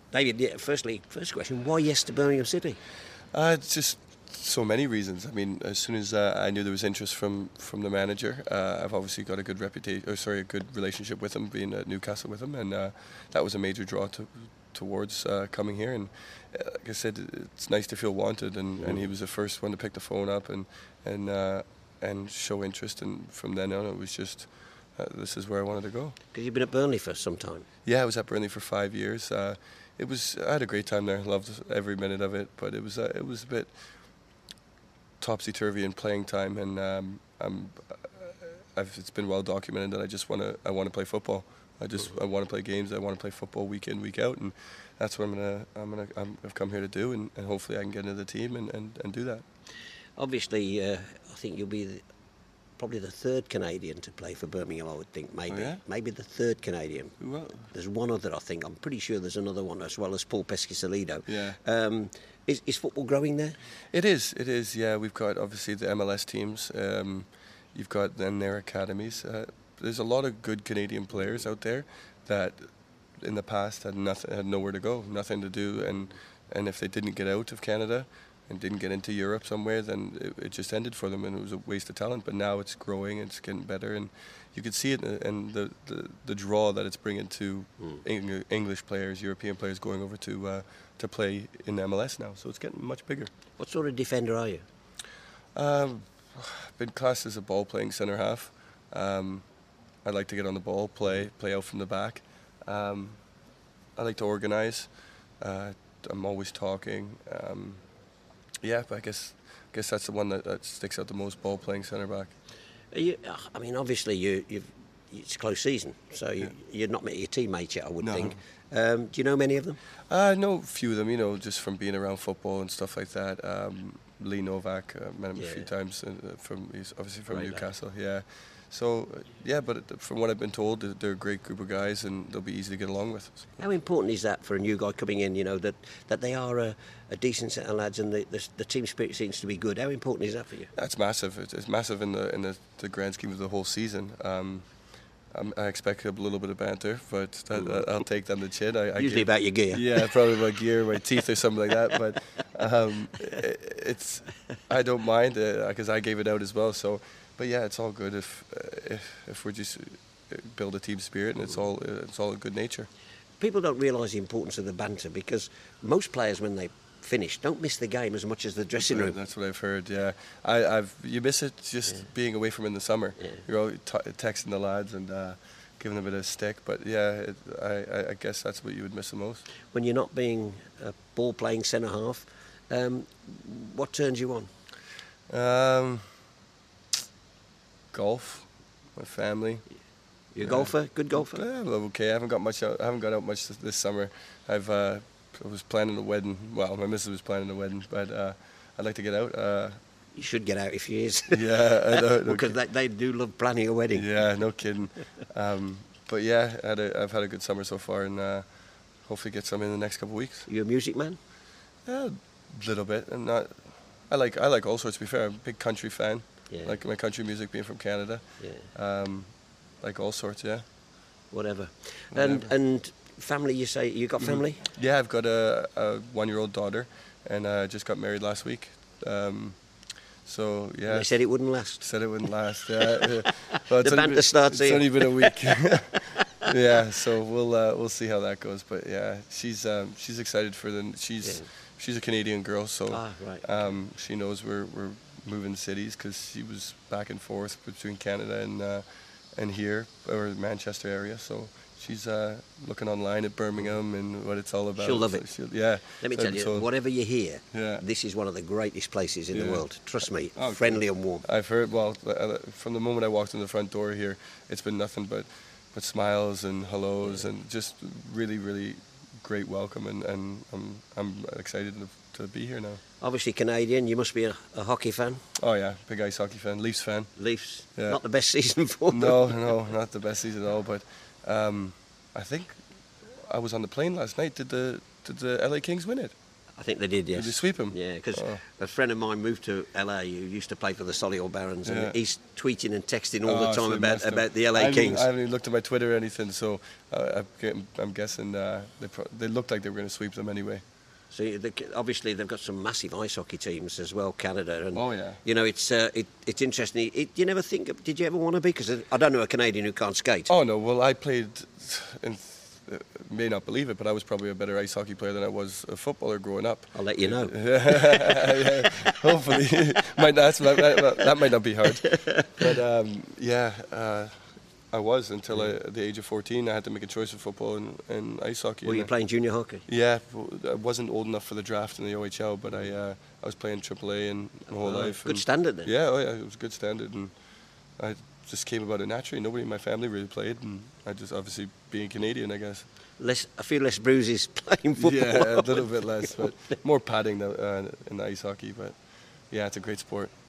David, yeah, first question, why yes to Birmingham City? It's just so many reasons. I mean, as soon as I knew there was interest from the manager, I've obviously got a good a good relationship with him, being at Newcastle with him, and that was a major draw towards coming here. And like I said, it's nice to feel wanted, and he was the first one to pick the phone up and show interest. And from then on, it was just this is where I wanted to go. Because you've been at Burnley for some time. Yeah, I was at Burnley for 5 years. I had a great time there. Loved every minute of it, but it was a bit topsy-turvy in playing time, and it's been well documented that I want to play football. I want to play games. I want to play football week in, week out, and that's what I've come here to do, and hopefully I can get into the team and do that. Obviously, I think you'll be probably the third Canadian to play for Birmingham, I would think, maybe. Oh, yeah? Maybe the third Canadian. Well, there's one other, I think. I'm pretty sure there's another one as well as Paul Pescasolido. Yeah. Is football growing there? It is, yeah. We've got, obviously, the MLS teams. You've got then their academies. There's a lot of good Canadian players out there that in the past had nowhere to go, nothing to do, and if they didn't get out of Canada and didn't get into Europe somewhere, then it just ended for them, and it was a waste of talent. But now it's growing, it's getting better, and you can see it in the draw that it's bringing to English players, European players going over to play in the MLS now. So it's getting much bigger. What sort of defender are you? Been classed as a ball-playing centre half. I like to get on the ball, play out from the back. I like to organise. I'm always talking. Yeah, but I guess that's the one that sticks out the most, ball-playing centre back. I mean, obviously it's close season, so you're not met your teammates yet, I would think. Do you know many of them? I know a few of them, just from being around football and stuff like that. Lee Novak, met him a few times. He's obviously from Newcastle. Yeah. So, but from what I've been told, they're a great group of guys and they'll be easy to get along with. How important is that for a new guy coming in, that they are a decent set of lads and the team spirit seems to be good? How important is that for you? That's massive. It's massive in the grand scheme of the whole season. I expect a little bit of banter, but I'll take them to chin. Usually about your gear. Yeah, probably about gear, my teeth or something like that. But I don't mind because I gave it out as well. So, but yeah, it's all good if we just build a team spirit, and it's all in good nature. People don't realise the importance of the banter because most players, when they finish, don't miss the game as much as the dressing room. That's what I've heard. Yeah, you miss it just being away from in the summer. Yeah. You're always texting the lads and giving a bit of stick. But yeah, I guess that's what you would miss the most. When you're not being a ball-playing centre half, what turns you on? Golf, my family. You're a golfer? Good golfer? Yeah, okay. I haven't got out much this summer. I was planning a wedding. Well, my missus was planning a wedding, but I'd like to get out. You should get out if you is. Yeah, I know. Because they do love planning a wedding. Yeah, no kidding. But yeah, I've had a good summer so far, and hopefully get some in the next couple of weeks. You a music man? Yeah, a little bit. I like all sorts. To be fair, I'm a big country fan. Yeah. Like my country music, being from Canada. Yeah. Like all sorts, yeah. Whatever. And family, you say you got family? Yeah, I've got a 1-year-old daughter, and I just got married last week. So yeah. And they said it wouldn't last. Said it wouldn't last. Yeah. Well, the banter starts here. It's only been a week. Yeah, so we'll see how that goes. But yeah, she's excited for she's a Canadian girl, so she knows we're moving cities because she was back and forth between Canada and here, or Manchester area. So she's looking online at Birmingham and what it's all about. She'll love it. Yeah. Let me tell you, whatever you hear, this is one of the greatest places in the world. Trust me, friendly and warm. I've heard, well, from the moment I walked in the front door here, it's been nothing but smiles and hellos and just really, really great welcome, and I'm excited to be here now. Obviously Canadian, you must be a hockey fan. Oh yeah, big ice hockey fan, Leafs fan. Leafs, not the best season for them. No, not the best season at all. But I think I was on the plane last night. Did the LA Kings win it? I think they did, yes. Did they sweep him? Yeah, because a friend of mine moved to LA who used to play for the Solihull Barons, and he's tweeting and texting all the time about the LA Kings. I haven't even looked at my Twitter or anything, so I'm guessing they looked like they were going to sweep them anyway. So obviously they've got some massive ice hockey teams as well, Canada, and yeah. you know it's interesting. You never think? Did you ever want to be? Because I don't know a Canadian who can't skate. Oh no, well I played in. May not believe it, but I was probably a better ice hockey player than I was a footballer growing up. I'll let you know. Yeah, hopefully, that might not be hard. But I was until the age of 14. I had to make a choice of football and ice hockey. Were you playing junior hockey? Yeah, I wasn't old enough for the draft in the OHL, but I was playing AAA and my whole life. Good standard then. Yeah, it was good standard, and I just came about it naturally. Nobody in my family really played, and I just obviously being Canadian, I guess. A few less bruises playing football. Yeah, a little bit less, but more padding in ice hockey. But yeah, it's a great sport.